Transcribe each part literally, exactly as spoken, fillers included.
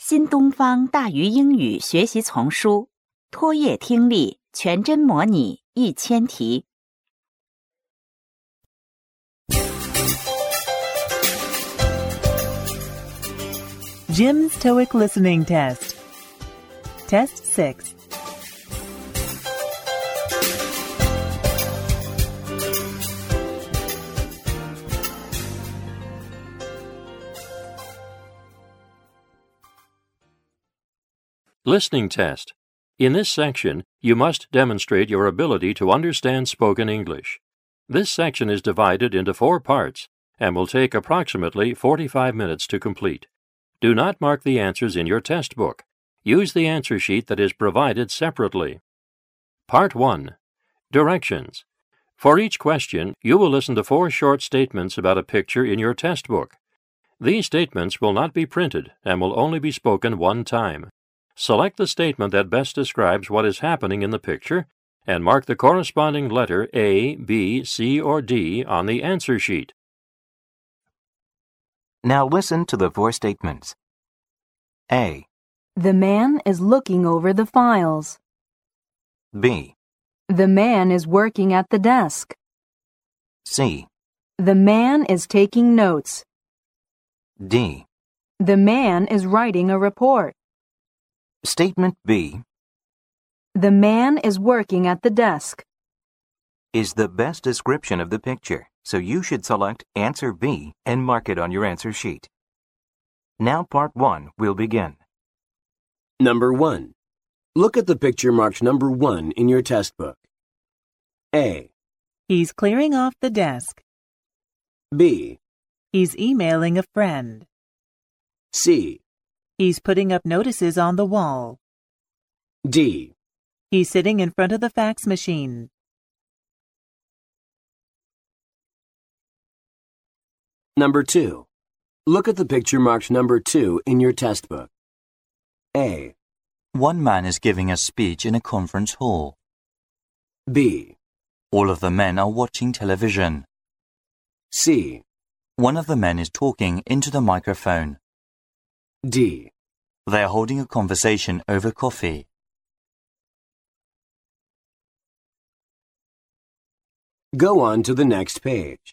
新东方大鱼英语学习丛书，托业听力全真模拟一千题。 Jim's TOEIC Listening Test. Test six. Listening test. In this section, you must demonstrate your ability to understand spoken English. This section is divided into four parts and will take approximately forty-five minutes to complete. Do not mark the answers in your test book. Use the answer sheet that is provided separately. Part one. Directions. For each question, you will listen to four short statements about a picture in your test book. These statements will not be printed and will only be spoken one time. Select the statement that best describes what is happening in the picture and mark the corresponding letter A, B, C, or D on the answer sheet. Now listen to the four statements. A. The man is looking over the files. B. The man is working at the desk. C. The man is taking notes. D. The man is writing a report. Statement B. The man is working at the desk. Is the best description of the picture, so you should select answer B and mark it on your answer sheet. Now part one will begin. Number one. Look at the picture marked number one in your test book. A. He's clearing off the desk. B. He's emailing a friend. C. He's putting up notices on the wall. D. He's sitting in front of the fax machine. Number two. Look at the picture marked number two in your test book. A. One man is giving a speech in a conference hall. B. All of the men are watching television. C. One of the men is talking into the microphone. D. They are holding a conversation over coffee. Go on to the next page.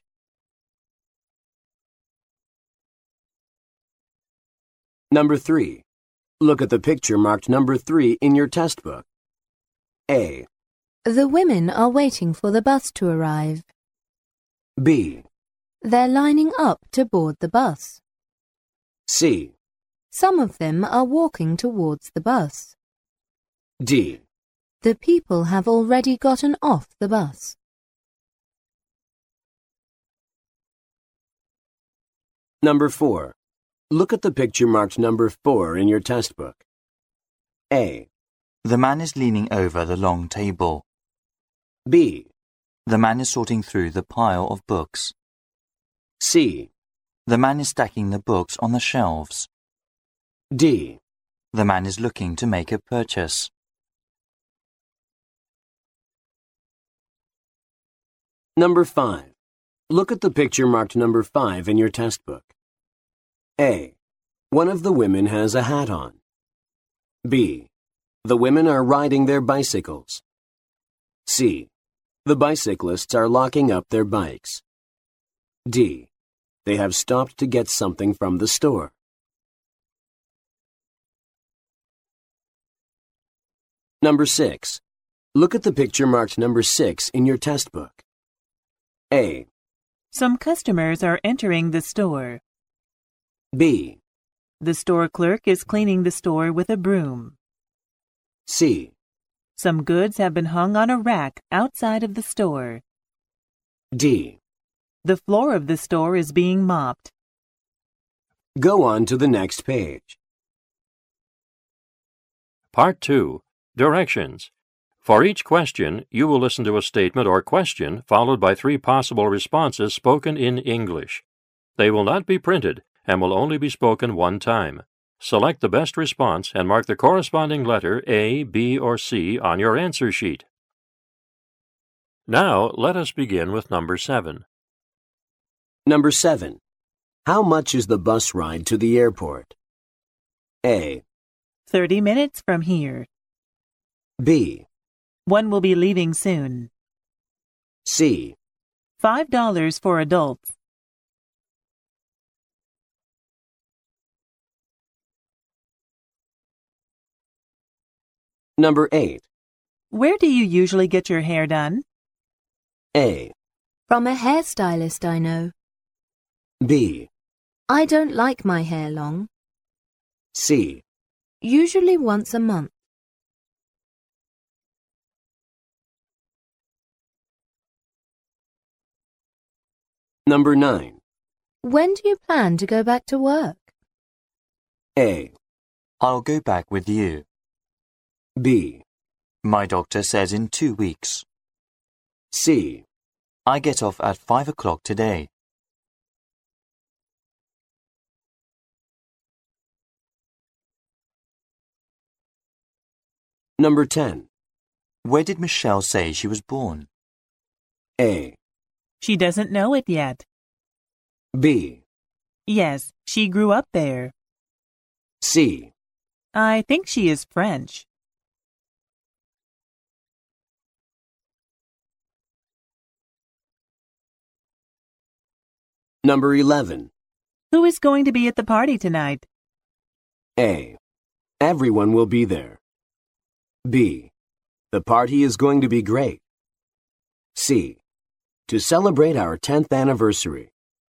Number three. Look at the picture marked number three in your test book. A. The women are waiting for the bus to arrive. B. They're lining up to board the bus. C. Some of them are walking towards the bus. D. The people have already gotten off the bus. Number four. Look at the picture marked number four in your test book. A. The man is leaning over the long table. B. The man is sorting through the pile of books. C. The man is stacking the books on the shelves. D. The man is looking to make a purchase. Number five. Look at the picture marked number five in your test book. A. One of the women has a hat on. B. The women are riding their bicycles. C. The bicyclists are locking up their bikes. D. They have stopped to get something from the store. Number six. Look at the picture marked number six in your test book. A. Some customers are entering the store. B. The store clerk is cleaning the store with a broom. C. Some goods have been hung on a rack outside of the store. D. The floor of the store is being mopped. Go on to the next page. Part two. Directions. For each question, you will listen to a statement or question followed by three possible responses spoken in English. They will not be printed and will only be spoken one time. Select the best response and mark the corresponding letter A, B, or C on your answer sheet. Now, let us begin with number seven. Number seven. How much is the bus ride to the airport? A. Thirty minutes from here. B. One will be leaving soon. C. Five dollars for adults. Number eight. Where do you usually get your hair done? A. From a hairstylist I know. B. I don't like my hair long. C. Usually once a month. Number nine. When do you plan to go back to work? A. I'll go back with you. B. My doctor says in two weeks. C. I get off at five o'clock today. Number ten. Where did Michelle say she was born? A. She doesn't know it yet. B. Yes, she grew up there. C. I think she is French. Number eleven. Who is going to be at the party tonight? A. Everyone will be there. B. The party is going to be great. C. To celebrate our tenth anniversary.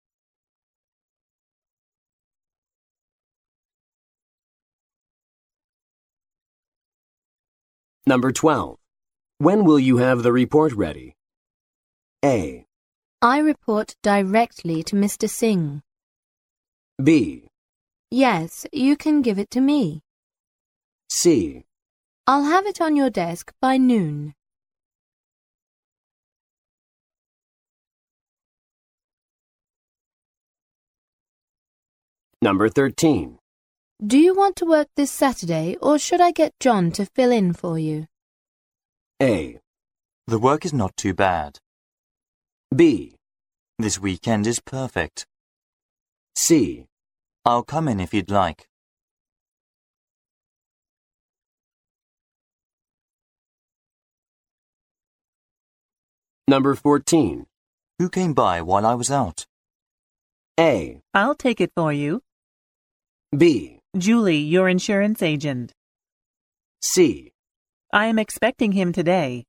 Number twelve. When will you have the report ready? A. I report directly to Mister Singh. B. Yes, you can give it to me. C. I'll have it on your desk by noon. Number thirteen. Do you want to work this Saturday, or should I get John to fill in for you? A. The work is not too bad. B. This weekend is perfect. C. I'll come in if you'd like. Number fourteen. Who came by while I was out? A. I'll take it for you. B. Julie, your insurance agent. C. I am expecting him today.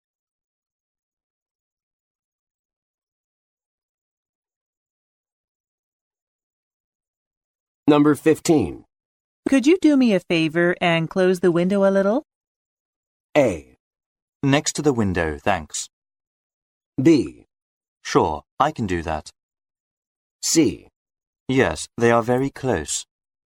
Number fifteen. Could you do me a favor and close the window a little? A. Next to the window, thanks. B. Sure, I can do that. C. Yes, they are very close.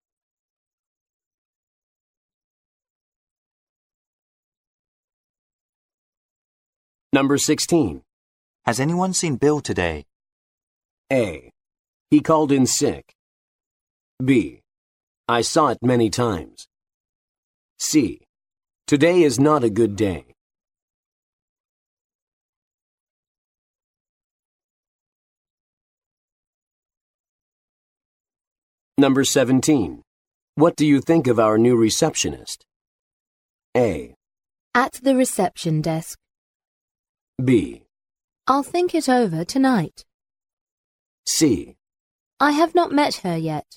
Number sixteen. Has anyone seen Bill today? A. He called in sick. B. I saw it many times. C. Today is not a good day. Number seventeen. What do you think of our new receptionist? A. At the reception desk. B. I'll think it over tonight. C. I have not met her yet.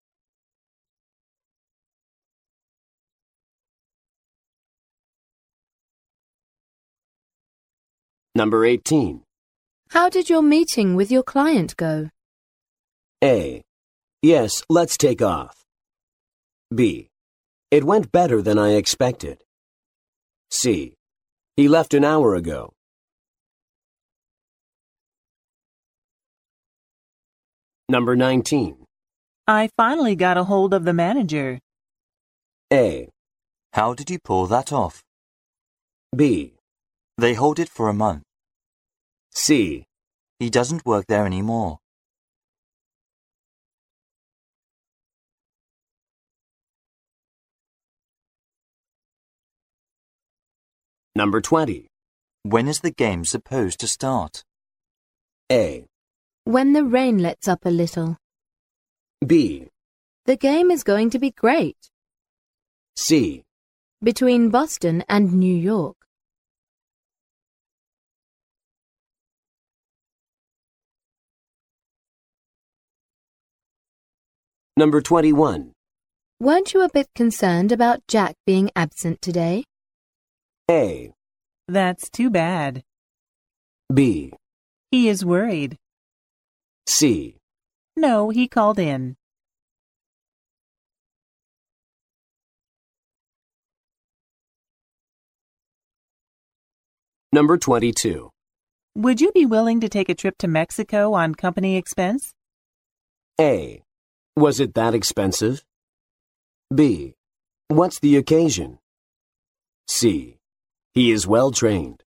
Number eighteen. How did your meeting with your client go? A. Yes, let's take off. B. It went better than I expected. C. He left an hour ago. Number nineteen. I finally got a hold of the manager. A. How did you pull that off? B. They hold it for a month. C. He doesn't work there anymore. Number twenty. When is the game supposed to start? A. When the rain lets up a little. B. The game is going to be great. C. Between Boston and New York. Number twenty-one. Weren't you a bit concerned about Jack being absent today? A. That's too bad. B. He is worried. C. No, he called in. Number twenty-two. Would you be willing to take a trip to Mexico on company expense? A. Was it that expensive? B. What's the occasion? C. He is well trained.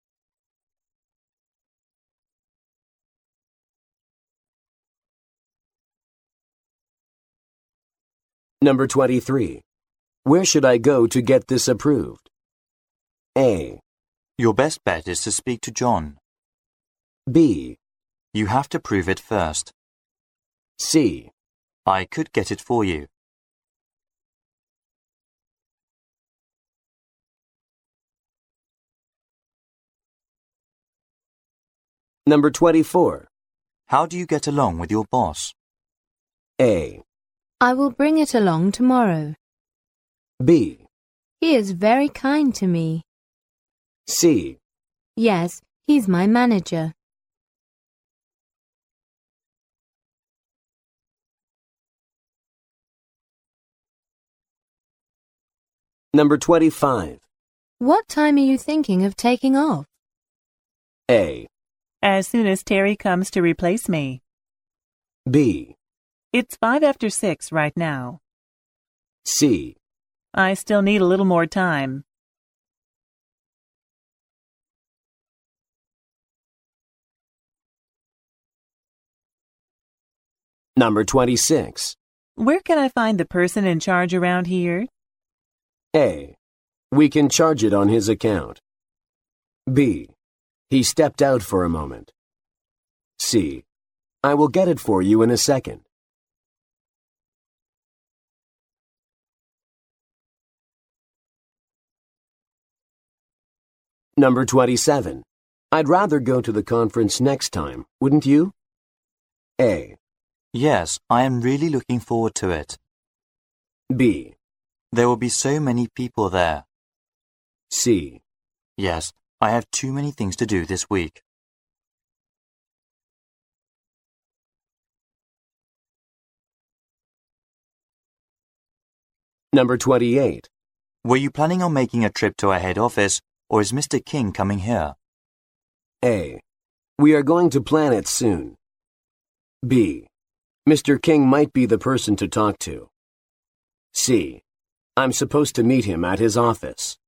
Number twenty-three. Where should I go to get this approved? A. Your best bet is to speak to John. B. You have to prove it first. C. I could get it for you. Number twenty-four. How do you get along with your boss? A. I will bring it along tomorrow. B. He is very kind to me. C. Yes, he's my manager. Number twenty-five. What time are you thinking of taking off? A. As soon as Terry comes to replace me. B. It's five after six right now. C. I still need a little more time. Number twenty-six. Where can I find the person in charge around here? A. We can charge it on his account. B. He stepped out for a moment. C. I will get it for you in a second. Number twenty-seven. I'd rather go to the conference next time, wouldn't you? A. Yes, I am really looking forward to it. B. There will be so many people there. C. Yes, I have too many things to do this week. Number twenty-eight. Were you planning on making a trip to our head office, or is Mister King coming here? A. We are going to plan it soon. B. Mister King might be the person to talk to. C. I'm supposed to meet him at his office.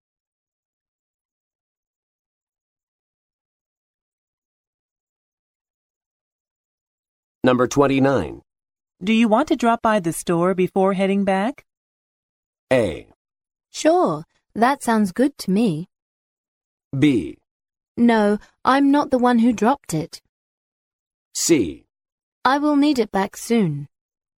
Number twenty-nine. Do you want to drop by the store before heading back? A. Sure, that sounds good to me. B. No, I'm not the one who dropped it. C. I will need it back soon.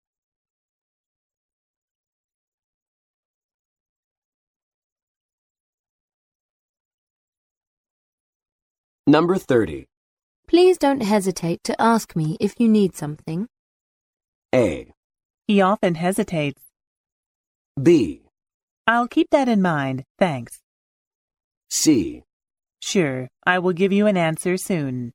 Number thirty. Please don't hesitate to ask me if you need something. A. He often hesitates. B. I'll keep that in mind, thanks. C. Sure, I will give you an answer soon.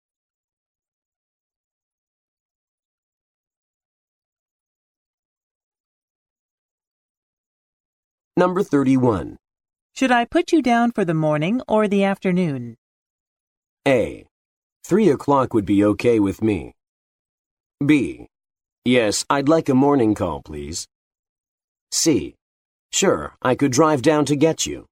Number thirty-one. Should I put you down for the morning or the afternoon? A. Three o'clock would be okay with me. B. Yes, I'd like a morning call, please. C. Sure, I could drive down to get you.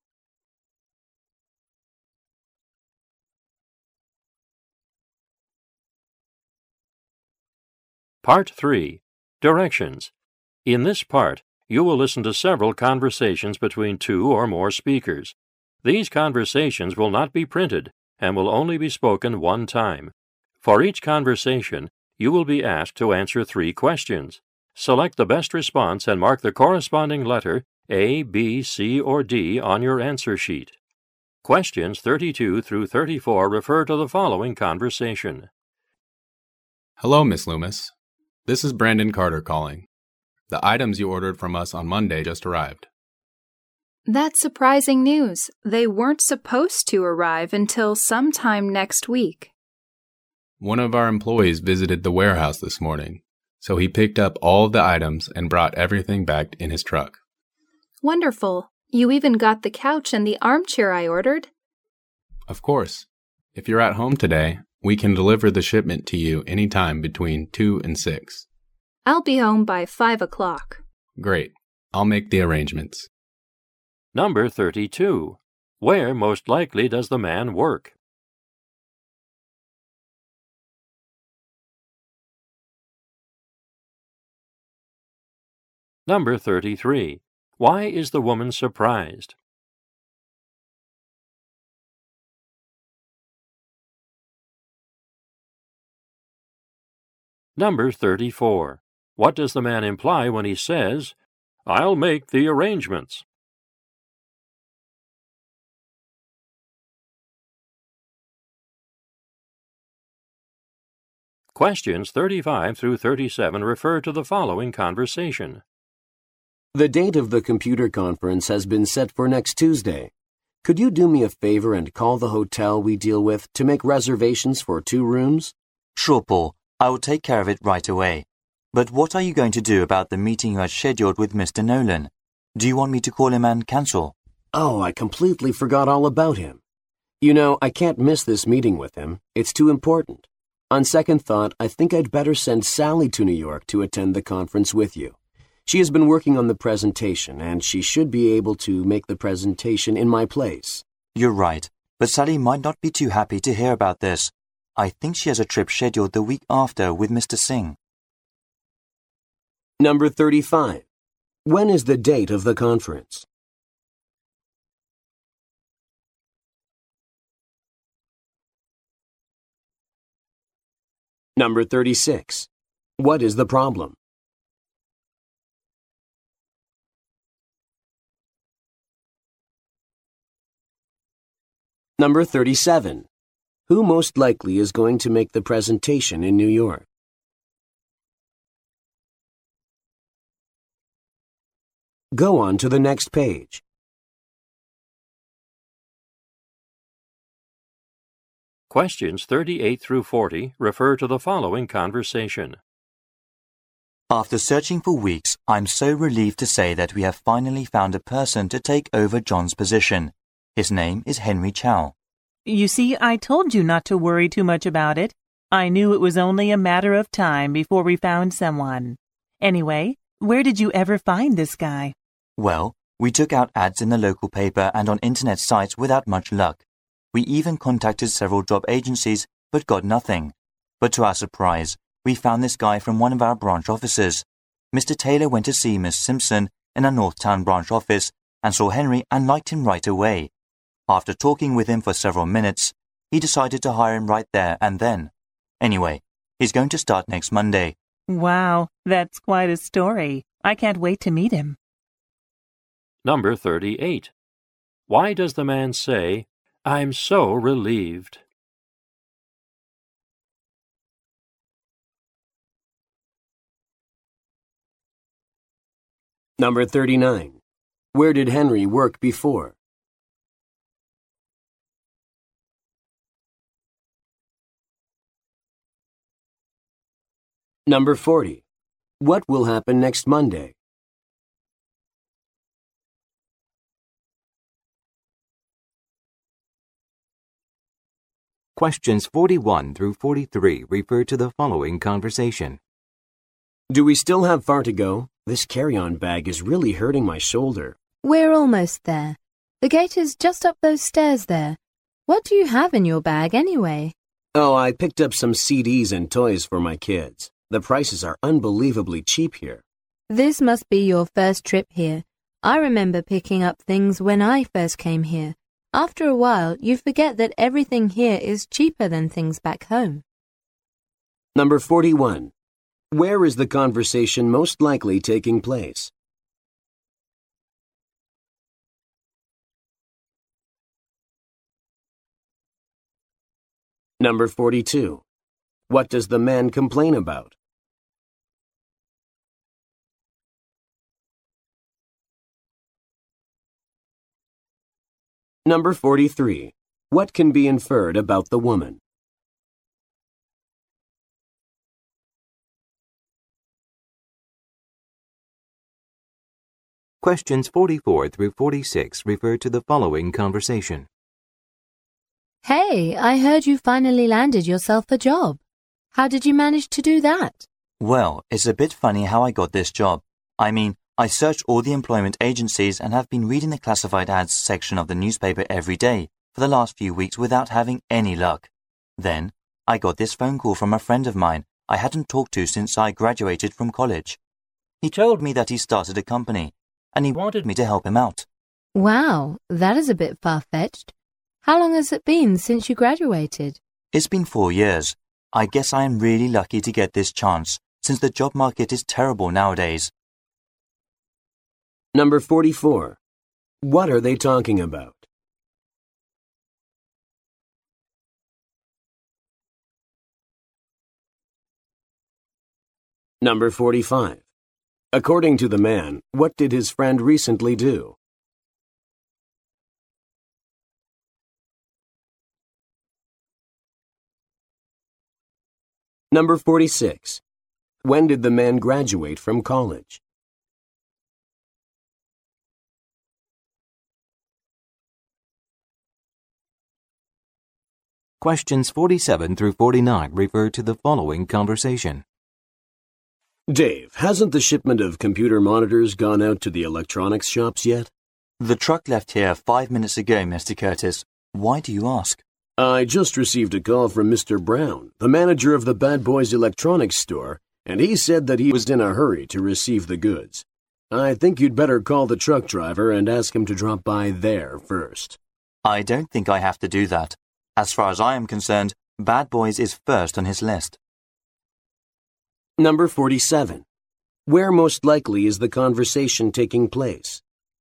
Part three. Directions. In this part, you will listen to several conversations between two or more speakers. These conversations will not be printed and will only be spoken one time. For each conversation, you will be asked to answer three questions. Select the best response and mark the corresponding letter A, B, C, or D on your answer sheet. Questions thirty-two through thirty-four refer to the following conversation. Hello, Miss Loomis. This is Brandon Carter calling. The items you ordered from us on Monday just arrived. That's surprising news. They weren't supposed to arrive until sometime next week. One of our employees visited the warehouse this morning, so he picked up all of the items and brought everything back in his truck. Wonderful. You even got the couch and the armchair I ordered. Of course. If you're at home today, we can deliver the shipment to you anytime between two and six. I'll be home by five o'clock. Great. I'll make the arrangements. Number thirty-two. Where most likely does the man work? Number thirty-three. Why is the woman surprised? Number thirty-four. What does the man imply when he says, "I'll make the arrangements"? Questions thirty-five through thirty-seven refer to the following conversation. The date of the computer conference has been set for next Tuesday. Could you do me a favor and call the hotel we deal with to make reservations for two rooms? Sure, Paul. I will take care of it right away. But what are you going to do about the meeting you had scheduled with Mister Nolan? Do you want me to call him and cancel? Oh, I completely forgot all about him. You know, I can't miss this meeting with him. It's too important. On second thought, I think I'd better send Sally to New York to attend the conference with you. She has been working on the presentation, and she should be able to make the presentation in my place. You're right, but Sally might not be too happy to hear about this. I think she has a trip scheduled the week after with Mister Singh. Number thirty-five. When is the date of the conference? Number thirty-six. What is the problem? Number thirty-seven. Who most likely is going to make the presentation in New York? Go on to the next page. Questions thirty-eight through forty refer to the following conversation. After searching for weeks, I'm so relieved to say that we have finally found a person to take over John's position. His name is Henry Chow. You see, I told you not to worry too much about it. I knew it was only a matter of time before we found someone. Anyway, where did you ever find this guy? Well, we took out ads in the local paper and on internet sites without much luck. We even contacted several job agencies, but got nothing. But to our surprise, we found this guy from one of our branch offices. Mister Taylor went to see Miss Simpson in our Northtown branch office and saw Henry and liked him right away. After talking with him for several minutes, he decided to hire him right there and then. Anyway, he's going to start next Monday. Wow, that's quite a story. I can't wait to meet him. Number thirty-eight. Why does the man say, "I'm so relieved"? Number thirty-nine. Where did Henry work before? Number forty. What will happen next Monday? Questions forty-one through forty-three refer to the following conversation. Do we still have far to go? This carry-on bag is really hurting my shoulder. We're almost there. The gate is just up those stairs there. What do you have in your bag anyway? Oh, I picked up some C Ds and toys for my kids. The prices are unbelievably cheap here. This must be your first trip here. I remember picking up things when I first came here. After a while, you forget that everything here is cheaper than things back home. Number forty-one. Where is the conversation most likely taking place? Number forty-two. What does the man complain about? Number forty-three. What can be inferred about the woman? Questions forty-four through forty-six refer to the following conversation. Hey, I heard you finally landed yourself a job. How did you manage to do that? Well, it's a bit funny how I got this job. I mean, I searched all the employment agencies and have been reading the classified ads section of the newspaper every day for the last few weeks without having any luck. Then, I got this phone call from a friend of mine I hadn't talked to since I graduated from college. He told me that he started a company, and he wanted me to help him out. Wow, that is a bit far-fetched. How long has it been since you graduated? It's been four years. I guess I am really lucky to get this chance, since the job market is terrible nowadays. Number forty-four. What are they talking about? Number forty-five. According to the man, what did his friend recently do? Number forty-six. When did the man graduate from college? Questions forty-seven through forty-nine refer to the following conversation. Dave, hasn't the shipment of computer monitors gone out to the electronics shops yet? The truck left here five minutes ago, Mister Curtis. Why do you ask? I just received a call from Mister Brown, the manager of the Bad Boys Electronics store, and he said that he was in a hurry to receive the goods. I think you'd better call the truck driver and ask him to drop by there first. I don't think I have to do that. As far as I am concerned, Bad Boys is first on his list. Number forty-seven. Where most likely is the conversation taking place?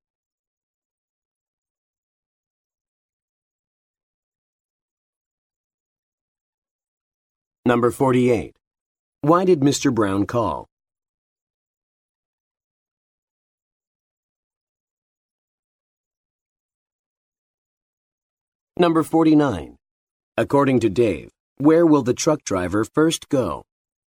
Number forty-eight. Why did Mister Brown call? Number forty-nine. According to Dave, where will the truck driver first go?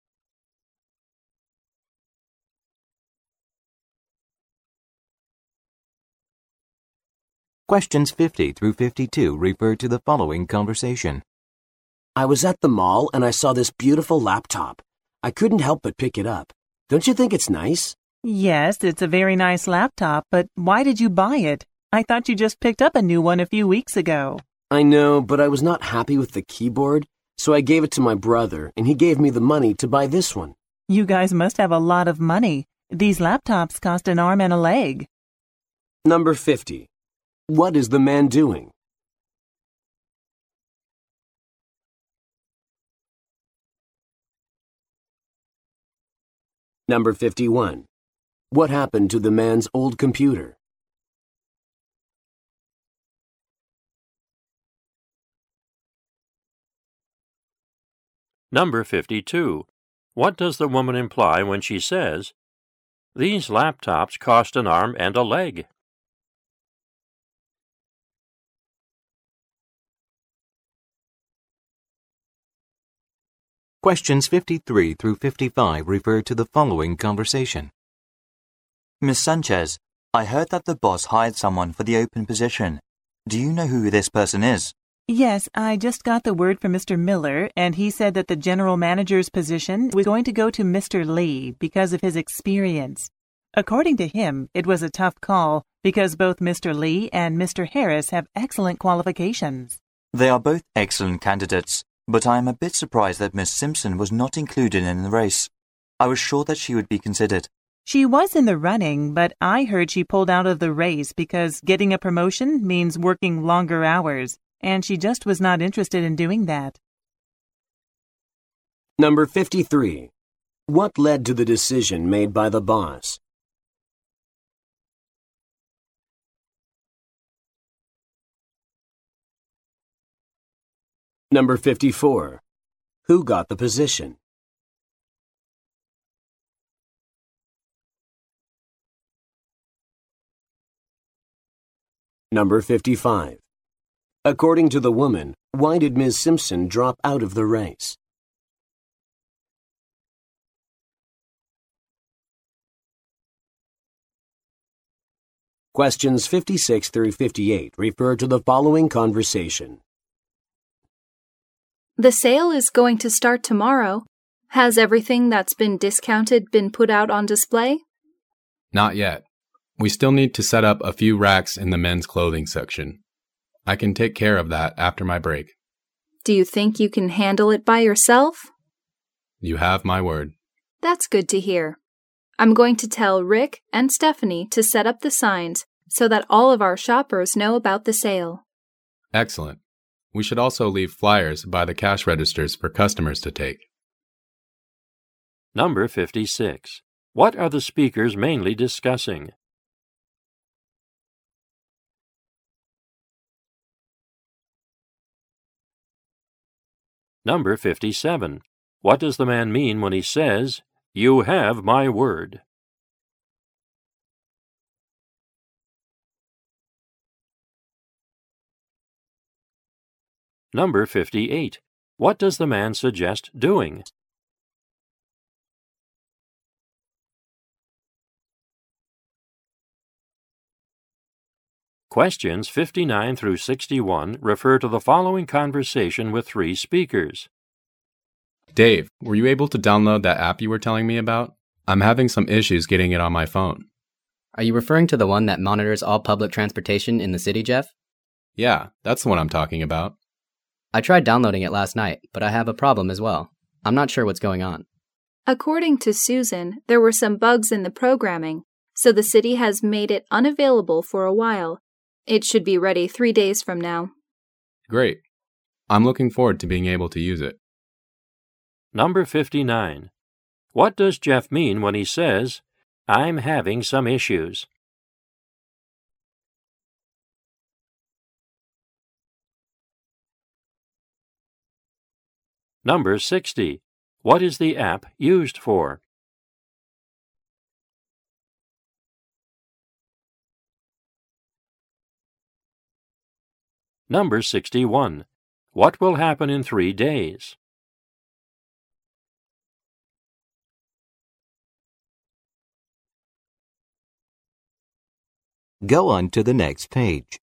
Questions fifty through fifty-two refer to the following conversation. I was at the mall and I saw this beautiful laptop. I couldn't help but pick it up. Don't you think it's nice? Yes, it's a very nice laptop, but why did you buy it? I thought you just picked up a new one a few weeks ago. I know, but I was not happy with the keyboard, so I gave it to my brother, and he gave me the money to buy this one. You guys must have a lot of money. These laptops cost an arm and a leg. Number fifty. What is the man doing? Number fifty-one. What happened to the man's old computer? Number fifty-two. What does the woman imply when she says, "These laptops cost an arm and a leg"? Questions fifty-three through fifty-five refer to the following conversation. Miss Sanchez, I heard that the boss hired someone for the open position. Do you know who this person is? Yes, I just got the word from Mister Miller, and he said that the general manager's position was going to go to Mister Lee because of his experience. According to him, it was a tough call because both Mister Lee and Mister Harris have excellent qualifications. They are both excellent candidates, but I am a bit surprised that Miss Simpson was not included in the race. I was sure that she would be considered. She was in the running, but I heard she pulled out of the race because getting a promotion means working longer hours, and she just was not interested in doing that. Number fifty-three. What led to the decision made by the boss? Number fifty-four. Who got the position? Number fifty-five. According to the woman, why did Miz Simpson drop out of the race? Questions fifty-six through fifty-eight refer to the following conversation. The sale is going to start tomorrow. Has everything that's been discounted been put out on display? Not yet. We still need to set up a few racks in the men's clothing section. I can take care of that after my break. Do you think you can handle it by yourself? You have my word. That's good to hear. I'm going to tell Rick and Stephanie to set up the signs so that all of our shoppers know about the sale. Excellent. We should also leave flyers by the cash registers for customers to take. Number fifty-six. What are the speakers mainly discussing? Number fifty-seven. What does the man mean when he says, "You have my word"? Number fifty-eight. What does the man suggest doing? Questions fifty-nine through sixty-one refer to the following conversation with three speakers. Dave, were you able to download that app you were telling me about? I'm having some issues getting it on my phone. Are you referring to the one that monitors all public transportation in the city, Jeff? Yeah, that's the one I'm talking about. I tried downloading it last night, but I have a problem as well. I'm not sure what's going on. According to Susan, there were some bugs in the programming, so the city has made it unavailable for a while. It should be ready three days from now. Great. I'm looking forward to being able to use it. Number fifty-nine. What does Jeff mean when he says, "I'm having some issues"? Number sixty. What is the app used for? Number sixty-one. What will happen in three days? Go on to the next page.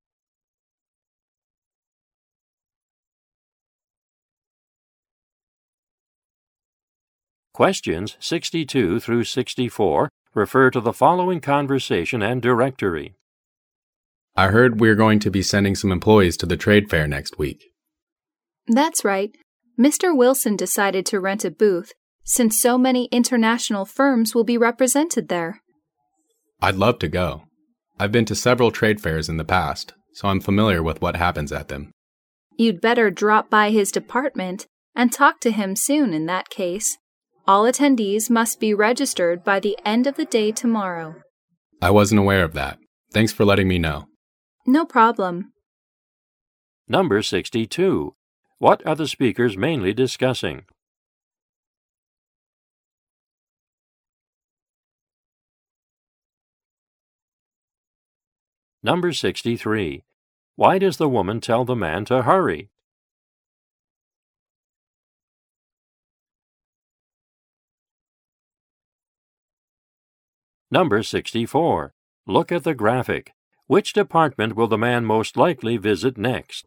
Questions sixty-two through sixty-four refer to the following conversation and directory. I heard we're going to be sending some employees to the trade fair next week. That's right. Mister Wilson decided to rent a booth, since so many international firms will be represented there. I'd love to go. I've been to several trade fairs in the past, so I'm familiar with what happens at them. You'd better drop by his department and talk to him soon in that case. All attendees must be registered by the end of the day tomorrow. I wasn't aware of that. Thanks for letting me know. No problem. Number sixty-two. What are the speakers mainly discussing? Number sixty-three. Why does the woman tell the man to hurry? Number sixty-four. Look at the graphic. Which department will the man most likely visit next?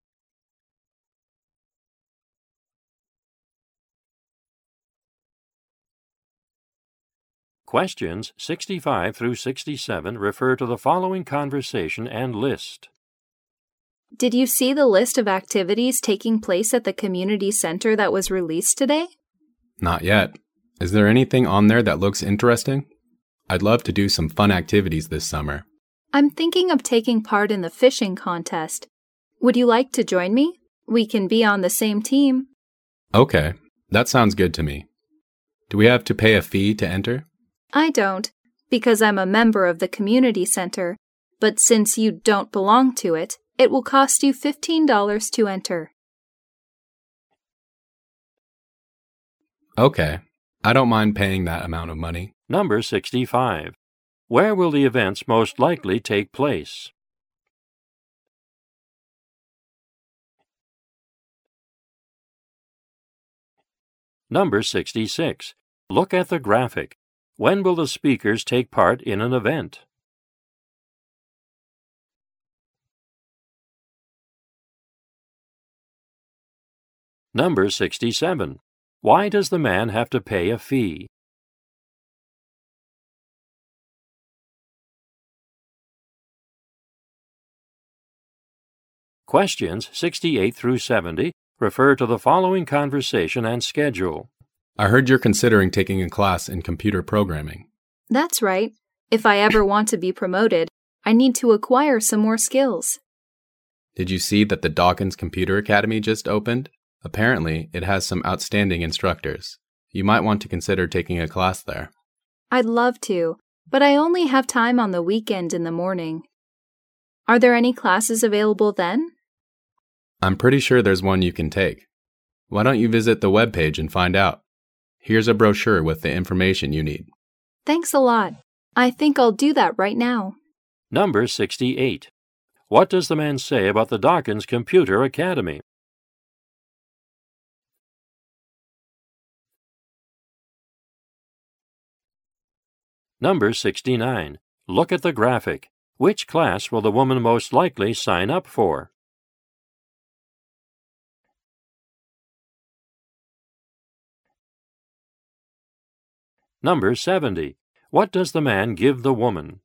Questions sixty-five through sixty-seven refer to the following conversation and list. Did you see the list of activities taking place at the community center that was released today? Not yet. Is there anything on there that looks interesting? I'd love to do some fun activities this summer. I'm thinking of taking part in the fishing contest. Would you like to join me? We can be on the same team. Okay, that sounds good to me. Do we have to pay a fee to enter? I don't, because I'm a member of the community center, but since you don't belong to it, it will cost you fifteen dollars to enter. Okay, I don't mind paying that amount of money. Number sixty-five. Where will the events most likely take place? Number sixty-six. Look at the graphic. When will the speakers take part in an event? Number sixty-seven. Why does the man have to pay a fee? Questions sixty-eight through seventy refer to the following conversation and schedule. I heard you're considering taking a class in computer programming. That's right. If I ever want to be promoted, I need to acquire some more skills. Did you see that the Dawkins Computer Academy just opened? Apparently, it has some outstanding instructors. You might want to consider taking a class there. I'd love to, but I only have time on the weekend in the morning. Are there any classes available then? I'm pretty sure there's one you can take. Why don't you visit the webpage and find out? Here's a brochure with the information you need. Thanks a lot. I think I'll do that right now. Number sixty-eight. What does the man say about the Dawkins Computer Academy? Number sixty-nine. Look at the graphic. Which class will the woman most likely sign up for? Number seventy. What does the man give the woman?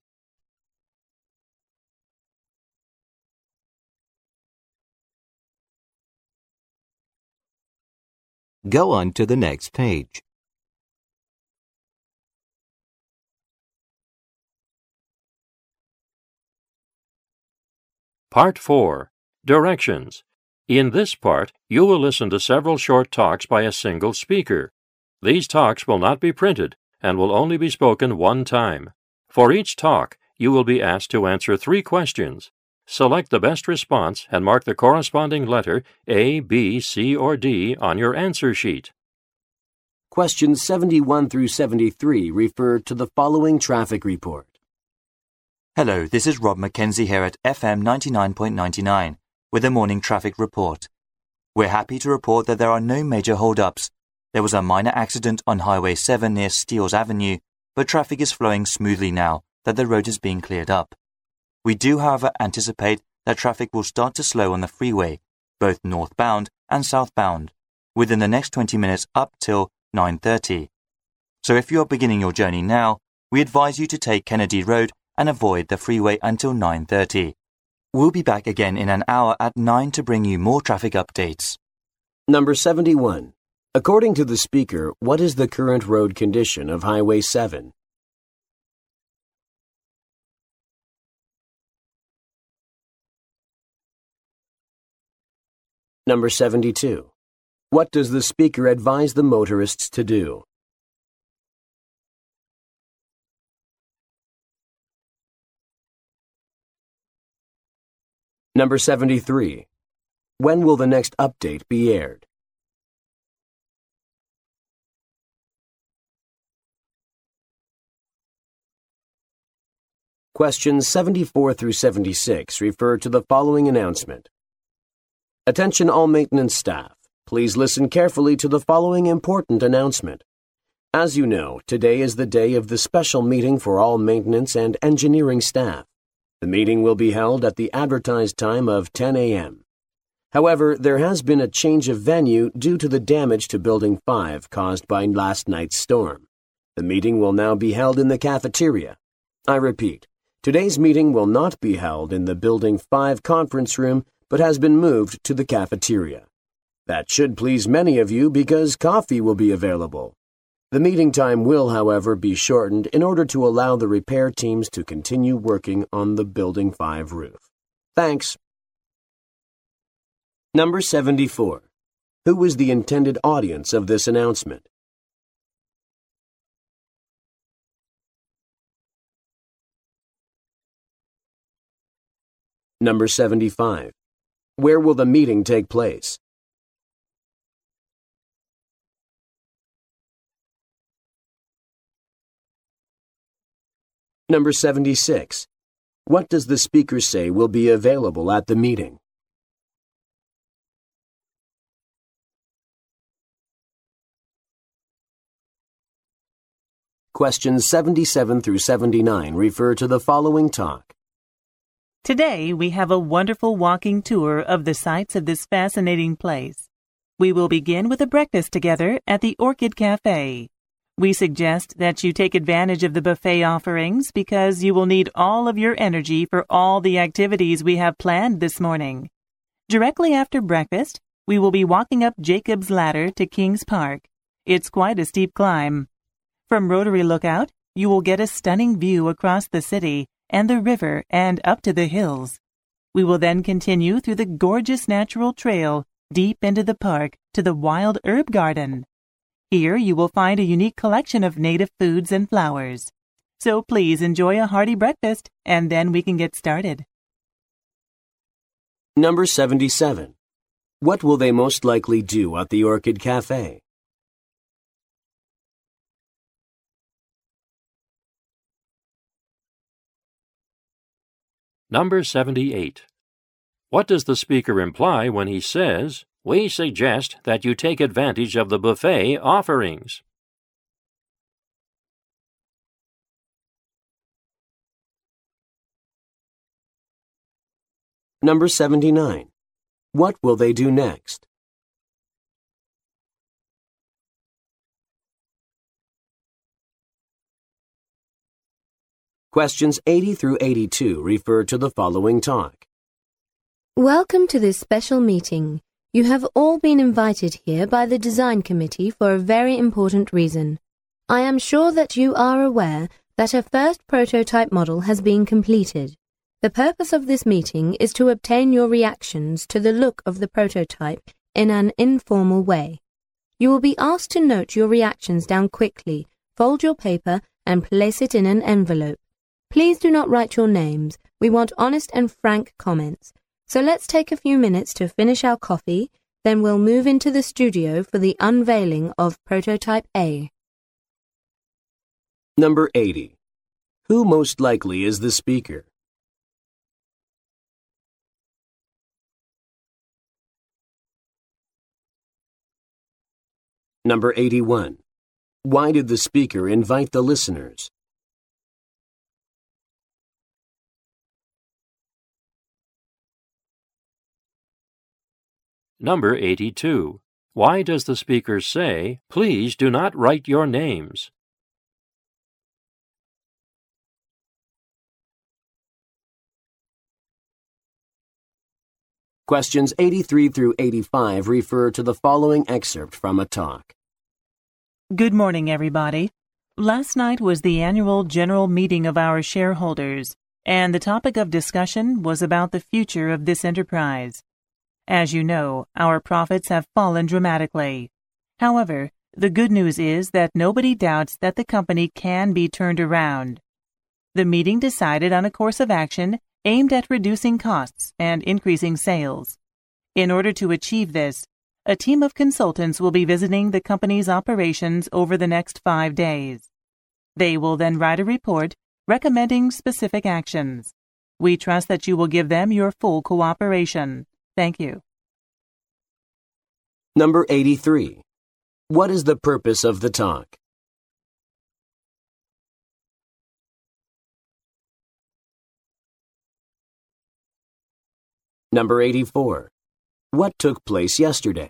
Go on to the next page. Part four. Directions. In this part, you will listen to several short talks by a single speaker. These talks will not be printed and will only be spoken one time. For each talk, you will be asked to answer three questions. Select the best response and mark the corresponding letter A, B, C, or D on your answer sheet. Questions seventy-one through seventy-three refer to the following traffic report. Hello, this is Rob Mackenzie here at F M ninety-nine point nine nine with a morning traffic report. We're happy to report that there are no major hold-ups. There was a minor accident on Highway seven near Steeles Avenue, but traffic is flowing smoothly now that the road is being cleared up. We do, however, anticipate that traffic will start to slow on the freeway, both northbound and southbound, within the next twenty minutes up till nine thirty. So if you are beginning your journey now, we advise you to take Kennedy Road and avoid the freeway until nine thirty. We'll be back again in an hour at nine to bring you more traffic updates. Number seventy-one. According to the speaker, what is the current road condition of Highway seven? Number seventy-two. What does the speaker advise the motorists to do? Number seventy-three. When will the next update be aired? Questions seventy-four through seventy-six refer to the following announcement. Attention all maintenance staff. Please listen carefully to the following important announcement. As you know, today is the day of the special meeting for all maintenance and engineering staff. The meeting will be held at the advertised time of ten a m However, there has been a change of venue due to the damage to Building five caused by last night's storm. The meeting will now be held in the cafeteria. I repeat, today's meeting will not be held in the Building five conference room, but has been moved to the cafeteria. That should please many of you because coffee will be available. The meeting time will, however, be shortened in order to allow the repair teams to continue working on the Building five roof. Thanks. Number seventy-four. Who was the intended audience of this announcement? Number seventy-five. Where will the meeting take place? Number seventy-six. What does the speaker say will be available at the meeting? Questions seventy-seven through seventy-nine refer to the following talk. Today, we have a wonderful walking tour of the sights of this fascinating place. We will begin with a breakfast together at the Orchid Cafe. We suggest that you take advantage of the buffet offerings because you will need all of your energy for all the activities we have planned this morning. Directly after breakfast, we will be walking up Jacob's Ladder to Kings Park. It's quite a steep climb. From Rotary Lookout, you will get a stunning view across the city and the river and up to the hills. We will then continue through the gorgeous natural trail deep into the park to the Wild Herb Garden. Here you will find a unique collection of native foods and flowers. So please enjoy a hearty breakfast and then we can get started. Number seventy-seven. What will they most likely do at the Orchid Cafe? Number seventy-eight. What does the speaker imply when he says, "We suggest that you take advantage of the buffet offerings"? Number seventy-nine. What will they do next? Questions eighty through eighty-two refer to the following talk. Welcome to this special meeting. You have all been invited here by the Design Committee for a very important reason. I am sure that you are aware that a first prototype model has been completed. The purpose of this meeting is to obtain your reactions to the look of the prototype in an informal way. You will be asked to note your reactions down quickly, fold your paper, and place it in an envelope. Please do not write your names. We want honest and frank comments. So let's take a few minutes to finish our coffee, then we'll move into the studio for the unveiling of Prototype A. Number eighty. Who most likely is the speaker? Number eighty-one. Why did the speaker invite the listeners? Number eighty-two. Why does the speaker say, "Please do not write your names"? Questions eighty-three through eighty-five refer to the following excerpt from a talk. Good morning, everybody. Last night was the annual general meeting of our shareholders, and the topic of discussion was about the future of this enterprise. As you know, our profits have fallen dramatically. However, the good news is that nobody doubts that the company can be turned around. The meeting decided on a course of action aimed at reducing costs and increasing sales. In order to achieve this, a team of consultants will be visiting the company's operations over the next five days. They will then write a report recommending specific actions. We trust that you will give them your full cooperation. Thank you. Number eighty-three. What is the purpose of the talk? Number eighty-four. What took place yesterday?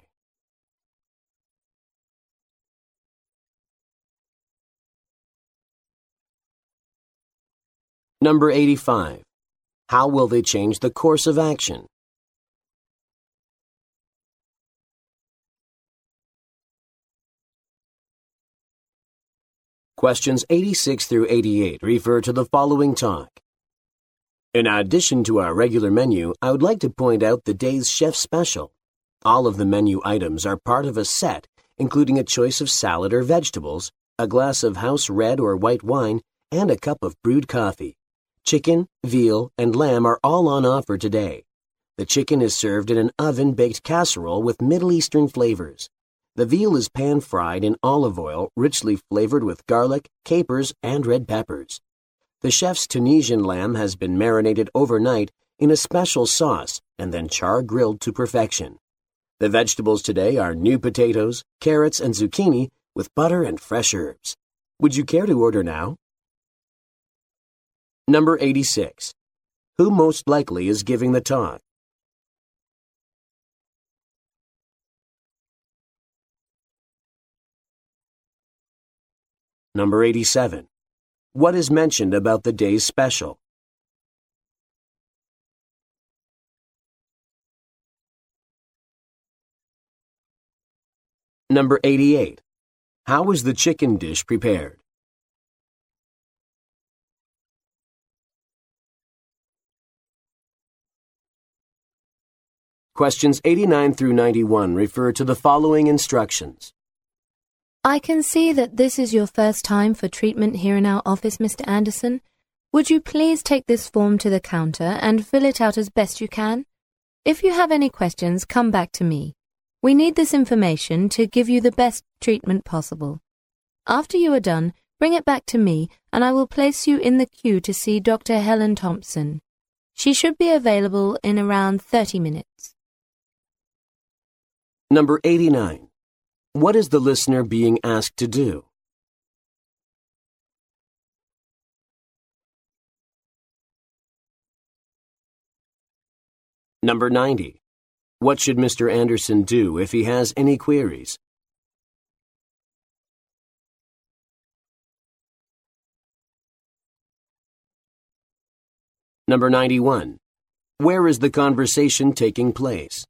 Number eighty-five. How will they change the course of action? Questions eighty-six through eighty-eight refer to the following talk. In addition to our regular menu, I would like to point out the day's chef special. All of the menu items are part of a set, including a choice of salad or vegetables, a glass of house red or white wine, and a cup of brewed coffee. Chicken, veal, and lamb are all on offer today. The chicken is served in an oven-baked casserole with Middle Eastern flavors. The veal is pan-fried in olive oil, richly flavored with garlic, capers, and red peppers. The chef's Tunisian lamb has been marinated overnight in a special sauce and then char-grilled to perfection. The vegetables today are new potatoes, carrots, and zucchini with butter and fresh herbs. Would you care to order now? Number eighty-six. Who most likely is giving the talk? Number eighty-seven. What is mentioned about the day's special? Number eighty-eight. How was the chicken dish prepared? Questions eighty-nine through ninety-one refer to the following instructions. I can see that this is your first time for treatment here in our office, Mister Anderson. Would you please take this form to the counter and fill it out as best you can? If you have any questions, come back to me. We need this information to give you the best treatment possible. After you are done, bring it back to me and I will place you in the queue to see Doctor Helen Thompson. She should be available in around thirty minutes. Number eighty-nine. What is the listener being asked to do? Number ninety. What should Mister Anderson do if he has any queries? Number ninety-one. Where is the conversation taking place?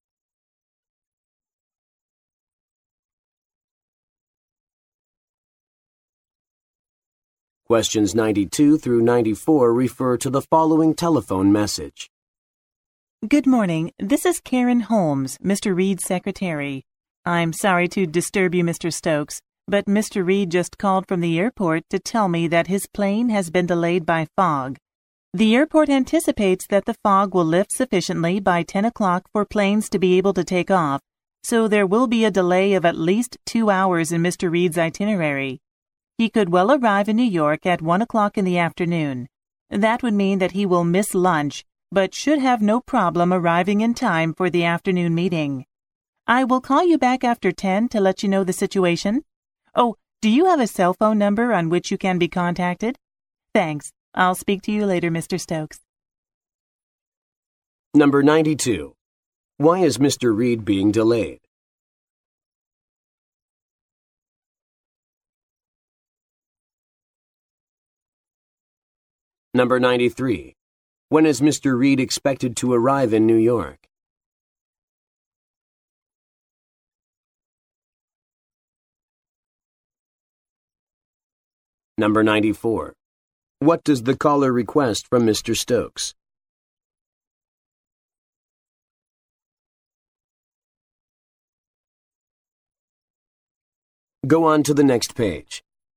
Questions ninety-two through ninety-four refer to the following telephone message. Good morning. This is Karen Holmes, Mister Reed's secretary. I'm sorry to disturb you, Mister Stokes, but Mister Reed just called from the airport to tell me that his plane has been delayed by fog. The airport anticipates that the fog will lift sufficiently by ten o'clock for planes to be able to take off, so there will be a delay of at least two hours in Mister Reed's itinerary. He could well arrive in New York at one o'clock in the afternoon. That would mean that he will miss lunch, but should have no problem arriving in time for the afternoon meeting. I will call you back after ten to let you know the situation. Oh, do you have a cell phone number on which you can be contacted? Thanks. I'll speak to you later, Mister Stokes. Number ninety-two. Why is Mister Reed being delayed? Number ninety-three. When is Mister Reed expected to arrive in New York? Number ninety-four. What does the caller request from Mister Stokes? Go on to the next page.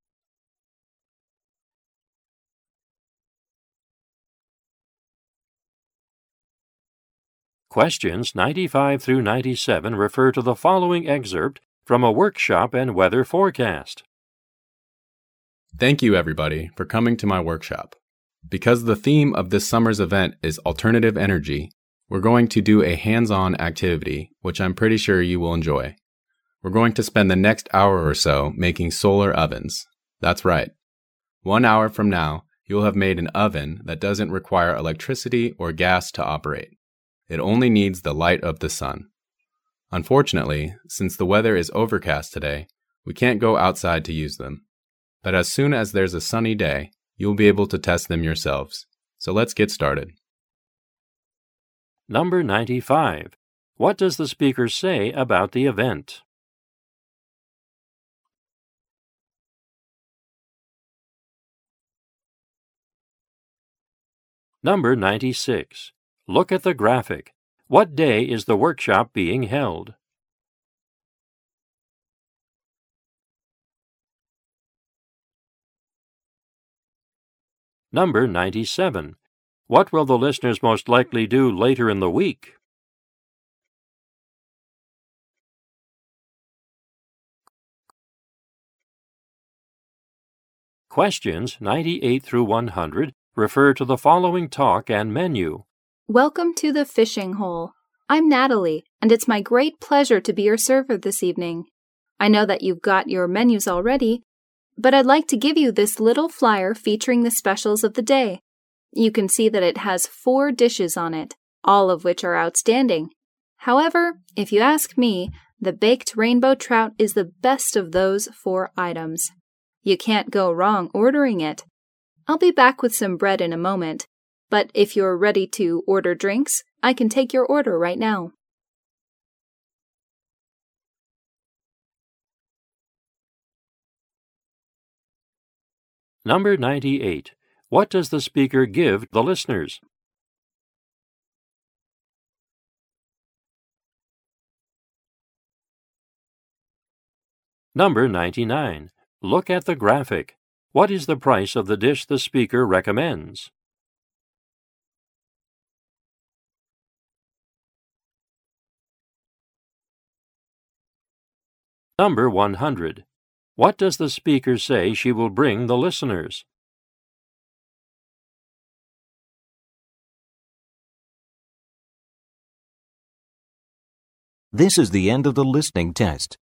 Questions ninety-five through ninety-seven refer to the following excerpt from a workshop and weather forecast. Thank you, everybody, for coming to my workshop. Because the theme of this summer's event is alternative energy, we're going to do a hands-on activity, which I'm pretty sure you will enjoy. We're going to spend the next hour or so making solar ovens. That's right. One hour from now, you'll have made an oven that doesn't require electricity or gas to operate. It only needs the light of the sun. Unfortunately, since the weather is overcast today, we can't go outside to use them. But as soon as there's a sunny day, you'll be able to test them yourselves. So let's get started. Number ninety-five. What does the speaker say about the event? Number ninety-six. Look at the graphic. What day is the workshop being held? Number ninety-seven. What will the listeners most likely do later in the week? Questions ninety-eight through one hundred refer to the following talk and menu. Welcome to the Fishing Hole. I'm Natalie, and it's my great pleasure to be your server this evening. I know that you've got your menus already, but I'd like to give you this little flyer featuring the specials of the day. You can see that it has four dishes on it, all of which are outstanding. However, if you ask me, the baked rainbow trout is the best of those four items. You can't go wrong ordering it. I'll be back with some bread in a moment, but if you're ready to order drinks, I can take your order right now. Number ninety-eight. What does the speaker give the listeners? Number ninety-nine. Look at the graphic. What is the price of the dish the speaker recommends? Number one hundred. What does the speaker say she will bring the listeners? This is the end of the listening test.